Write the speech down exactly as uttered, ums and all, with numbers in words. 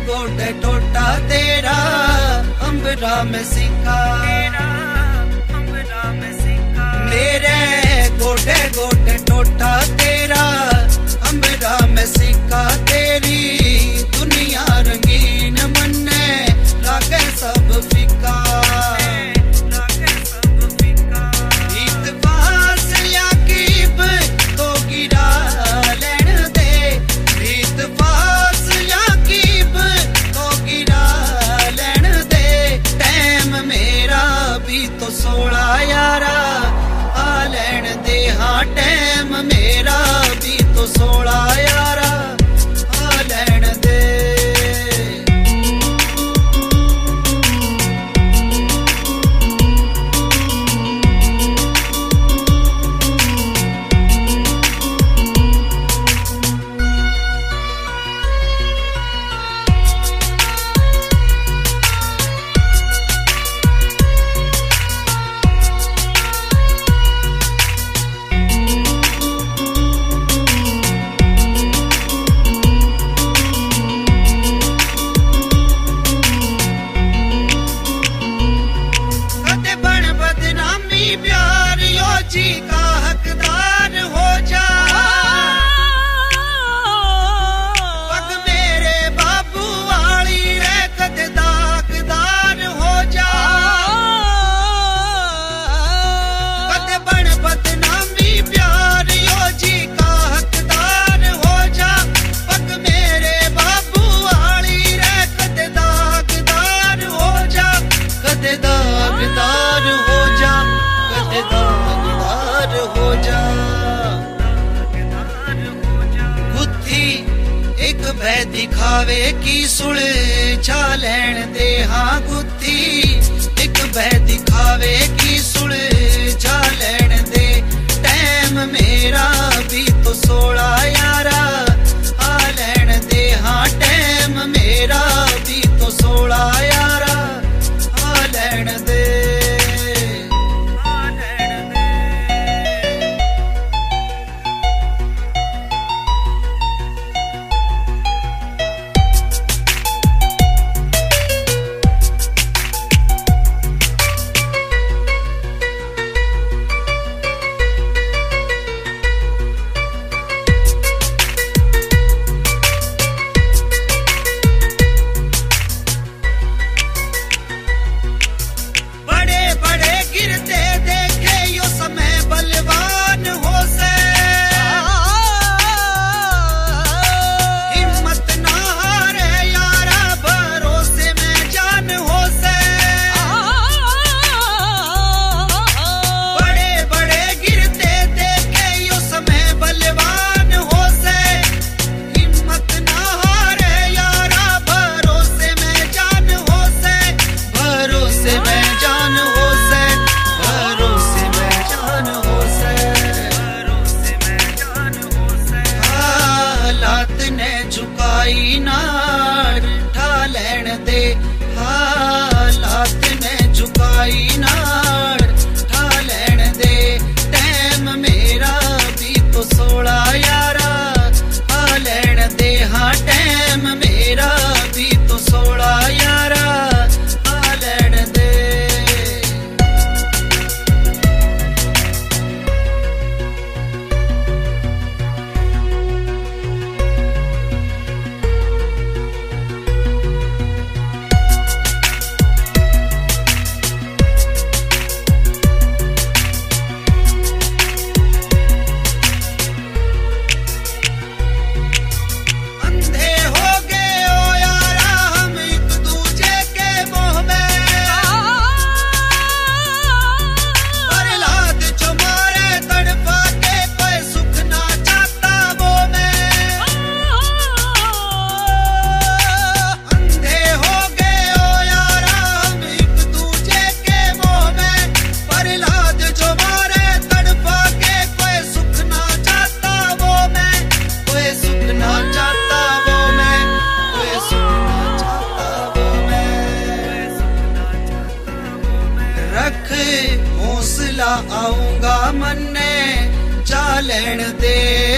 गोडे टोटा तेरा अंबरा में सिक्का, मेरे गोडे गोडे टोटा तेरा अंबरा में सिक्का, तेरी दुनिया रंगीन मन्ने लागे सब फिका। रीतवास याकीब तो गिरा लेन दे, रीतवास याकीब तो गिरा लेन दे, टाइम मेरा भी तो सोलह यारा आ लेन दे, हाँ टाइम मेरा भी तो सोलह यारा आ लेन दे। प्यार यो जी का हकदार हो जा, पग मेरे बाबू वाली रे कद दागदार हो जा, कद बन बदनामी प्यार यो जी का हकदार हो जा, पग मेरे बाबू वाली रे कद दागदार हो जा, कद दागदार हो जा, दागदार हो जा। गुत्थी एक भय दिखावे की सुलझा लेन दे, हाँ गुत्थी एक भय दिखावे की सुलझा लेन दे, टाइम मेरा भी तो सोलह यारा आ लेन दे, हाँ टाइम मेरा भी तो सोलह यारा आ लेन दे। झुकाई नाड़ ठा लेन दे, हालात ने झुकाई नाड़ ठा लेन दे, टाइम मेरा भी तो सोलह यारा आ लेन दे, हाँ टाइम मेरा भी तो सोलह यारा आ लेन दे। हौसला आऊंगा मन्ने जा लेन दे।